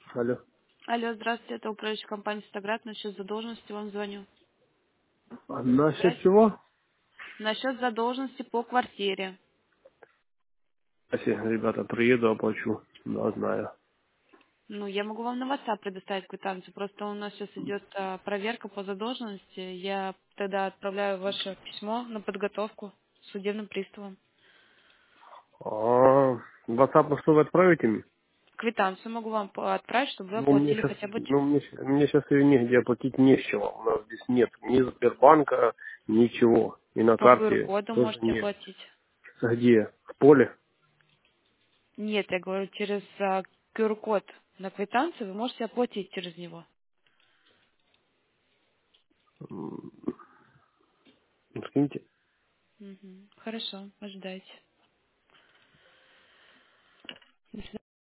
Алло. Алло, здравствуйте, это управляющая компания «Стаград». Насчет задолженности вам звоню. А насчет Здрасте. чего? Насчет задолженности по квартире. Если, ребята, приеду, оплачу. Да, знаю. Ну, я могу вам на WhatsApp предоставить квитанцию. Просто у нас сейчас идет проверка по задолженности. Я тогда отправляю ваше письмо на подготовку с судебным приставом. А, WhatsApp на что вы отправите мне? Квитанцию могу вам отправить, чтобы вы Ну, мне оплатили сейчас, хотя бы ну, мне сейчас ее нигде оплатить не с чего. У нас здесь нет ни Сбербанка, ничего. И на по карте QR-коду тоже можете нет. оплатить. Где? В поле? Нет, я говорю, через QR-код на квитанцию вы можете оплатить через него. М, Скиньте. Мгм. Хорошо, ожидайте.